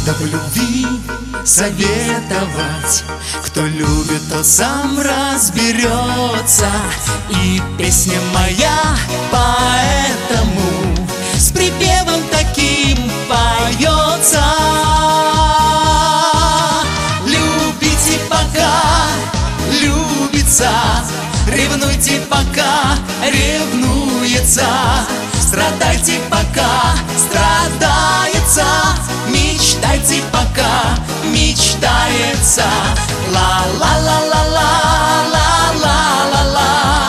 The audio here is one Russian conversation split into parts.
надо в любви советовать. Кто любит, тот сам разберется. И песня моя поэтому с припевом таким поется. Любите, пока любится, ревнуйте, пока ревнуется, страдайте, пока страдается, мечтайте, пока мечтается. Ла-ла-ла-ла-ла-ла-ла-ла-ла,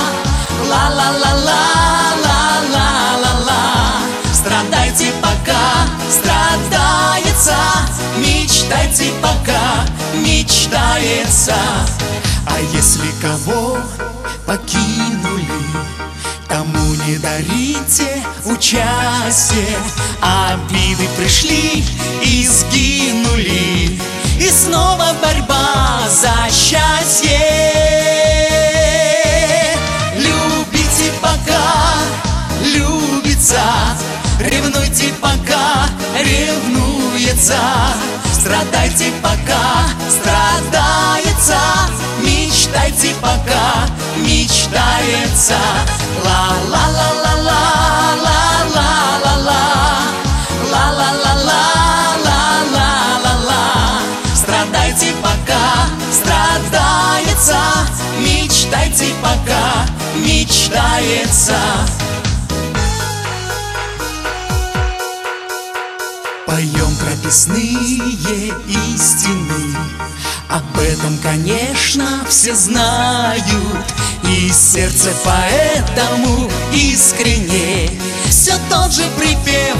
ла-ла-ла-ла-ла-ла-ла-ла. Страдайте, пока страдается, мечтайте, пока мечтается. А если кого покинули, тому не дарите участие. Обиды пришли и сгинули, и снова борьба за счастье. Любите, пока любится, ревнуйте, пока ревнуется, страдайте, пока страдается, мечтайте, пока мечтается. Ла-ла-ла-ла-ла-ла-ла-ла-ла, ла-ла-ла-ла-ла-ла-ла-ла. Страдайте, пока страдается, мечтайте, пока мечтается. Поем прописные истины, об этом, конечно, все знают, и сердце поэтому искренне все тот же припев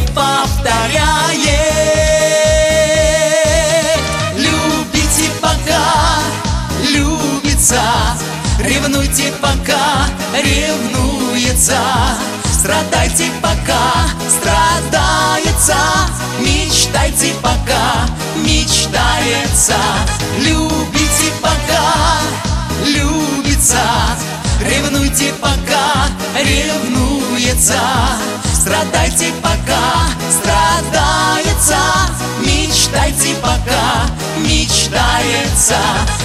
повторяет. Любите, пока любится, ревнуйте, пока ревнуется, страдайте, пока страдается, мечтайте, пока мечтается. Любите, пока любится, ревнуйте, пока ревнуется, страдайте, пока страдается, мечтайте, пока мечтается.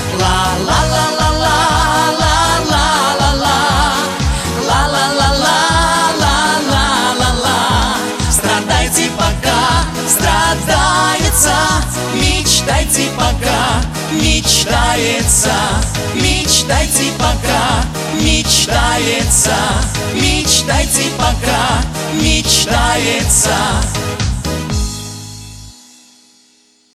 Ла-ла-ла-ла-ла-ла-ла-ла-ла, ла-ла-ла-ла-ла-ла-ла-ла. Страдайте, пока страдается, мечтайте, пока мечтается, мечтайте, пока мечтается, мечтайте, пока мечтается.